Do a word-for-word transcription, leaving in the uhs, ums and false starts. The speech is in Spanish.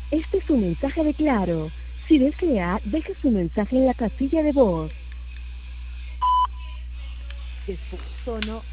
Este es un mensaje de Claro. Si desea, deje su mensaje en la casilla de voz. Después, tono